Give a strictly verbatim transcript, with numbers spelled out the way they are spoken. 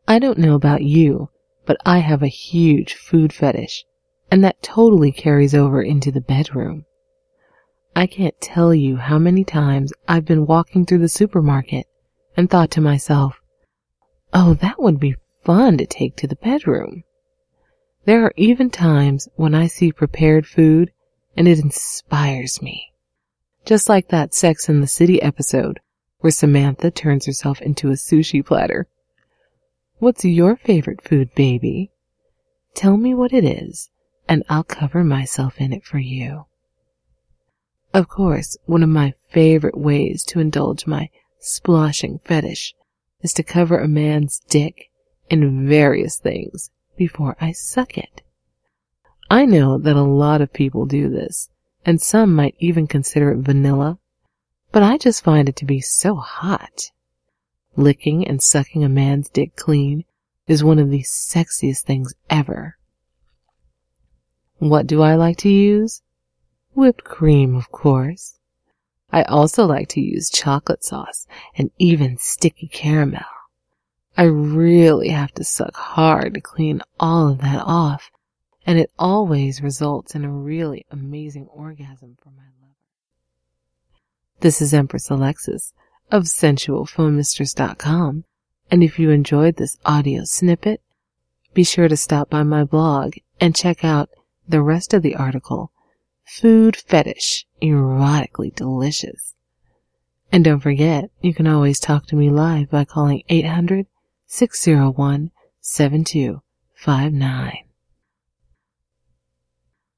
I don't know about you, but I have a huge food fetish, and that totally carries over into the bedroom. I can't tell you how many times I've been walking through the supermarket and thought to myself, oh, that would be fun to take to the bedroom. There are even times when I see prepared food and it inspires me. Just like that Sex and the City episode where Samantha turns herself into a sushi platter. What's your favorite food, baby? Tell me what it is, and I'll cover myself in it for you. Of course, one of my favorite ways to indulge my sploshing fetish is to cover a man's dick in various things before I suck it. I know that a lot of people do this, and some might even consider it vanilla, but I just find it to be so hot. Licking and sucking a man's dick clean is one of the sexiest things ever. What do I like to use? Whipped cream, of course. I also like to use chocolate sauce and even sticky caramel. I really have to suck hard to clean all of that off, and it always results in a really amazing orgasm for my lover. This is Empress Alexis of sensual phone mistress dot com, and if you enjoyed this audio snippet, be sure to stop by my blog and check out the rest of the article, Food Fetish, Erotically Delicious. And don't forget, you can always talk to me live by calling eight hundred, six oh one, seven two five nine.